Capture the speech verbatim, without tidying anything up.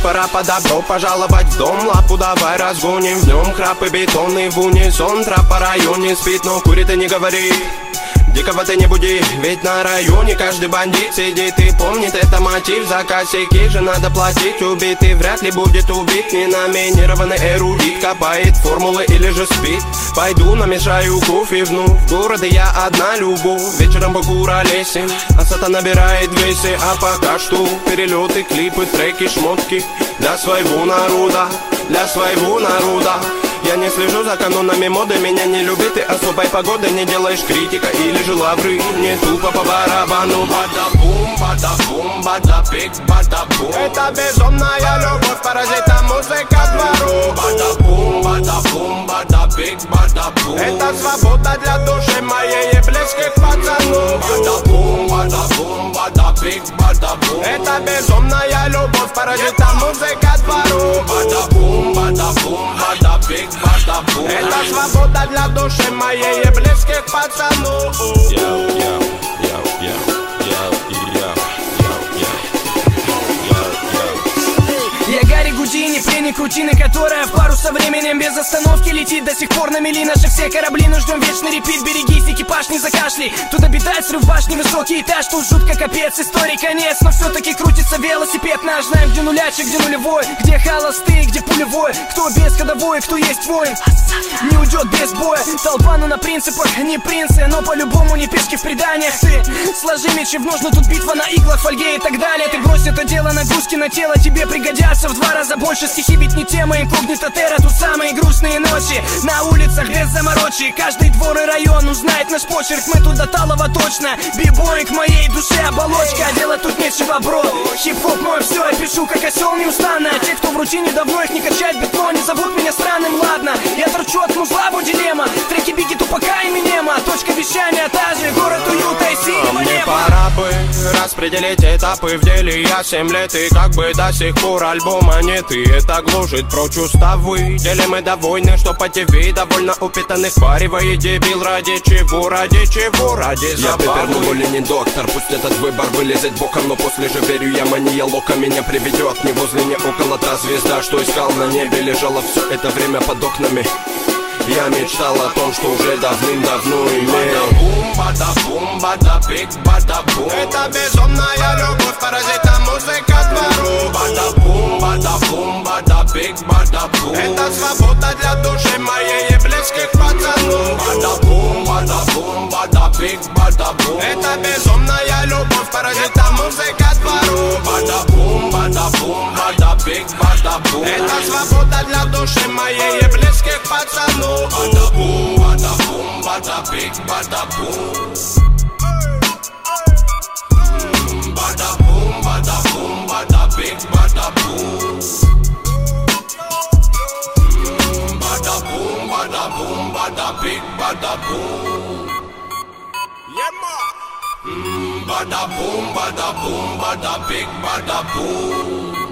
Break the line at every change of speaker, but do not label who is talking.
пора по добро пожаловать в дом. Лапу давай разгоним, в нем храп и бетонный в унисон. Трап по районе спит, но курит и не говорит. Дикого ты не буди, ведь на районе каждый бандит сидит и помнит это мотив. За косяки же надо платить, убитый вряд ли будет убит. Ненаминированный эрудит копает формулы или же спит. Пойду намешаю кофе вновь, в городе я одна любовь. Вечером Бакура лесен, а сата набирает весе. А пока что перелеты, клипы, треки, шмотки для своего народа, для своего народа. Я не слежу за канонами моды, меня не любит и особой погоды. Не делаешь критика или же лавры, не тупо по барабану. Бада-бум, бада-бум, бада-пик, бада-бум. Это безумная любовь, паразита музыка двору. Бада-бум, бада-бум, бада-пик, бада-бум. Это свобода для души моей и близких пацанов. Бада-бум, бада-бум, бада-пик, бада-бум. Это безумная любовь, паразита музыка двору. Бада-бум, бада-бум, бада-пик. Это свобода для души моей и близких пацанов.
Я Гарри Гудини, пленник рутины, которая в пару со временем без остановки летит. До сих пор на мели наши все корабли, но ждем вечный репит. Берегись, экипаж не закашли, тут обитает срыв башни, высокий этаж. Тут жутко капец, истории конец, но все-таки крутится велосипед наш. Знаем, где нулячек, где нулевой, где холостые, где пулевой. Кто без ходовой, кто есть воин, не уйдет без боя. Толпа, ну на принципах, не принцы, но по-любому не пешки в преданиях. Ты сложи мечи в ножны, тут битва на иглах, фольге и так далее. Ты брось это дело, нагрузки на тело тебе пригодятся в два раза больше. Стихи ведь не тема, инкогнито терра. Тут самые грустные ночи на улицах без заморочи. Каждый двор и район узнает наш почерк. Мы тут до талого точно, бибоинг моей душе оболочка. А делать тут нечего, бро, хип-хоп мой все. Я пишу как осел неустанно. А те, кто в рутине давно их не качает бетон, не зовут меня странным, ладно. Я торчу от музла, вот дилемма. Треки Бигги, Тупака и Эминема. Точка вещания та же, город уюта и синего
неба. Мне
неба.
пора бы распределить этапы в деле. Я семь лет и как бы до сих пор альбома нет. И это глушит прочь уставы. Делим мы довольны, что по ТВ довольно упитанных паривает дебил. Ради чего, ради чего, ради забавы. Я Пеппер, более не доктор. Пусть этот выбор вылезет боком, но после же верю я, мания лока меня приведет. Не возле, не около та звезда, что искал на небе. Лежала все это время под окнами. Я мечтал о том, что уже давным-давно имел. Бада-бум, бада-бум, бада-пик, бада-бум. Это безумная любовь, паразита музыка двору. Бада-бум, бада-бум, бада-пик, бада-бум. Это свобода для души моей и близких пацанов. Бада-бум, бада-бум, бада-пик, бада-бум. Это безумная любовь, паразита музыка двору. Бада-бум, бада-бум, бада-пик, бада-бум. Это свобода для души моей и близких пацанов. Bada-boom, bada-boom, bada-big, bada-boom. Bada-boom, bada-boom, bada-big, bada-boom. Bada-boom, bada-boom, bada-big, bada-boom. Yeah, ma. Bada-boom, bada-boom, bada-big, bada-boom.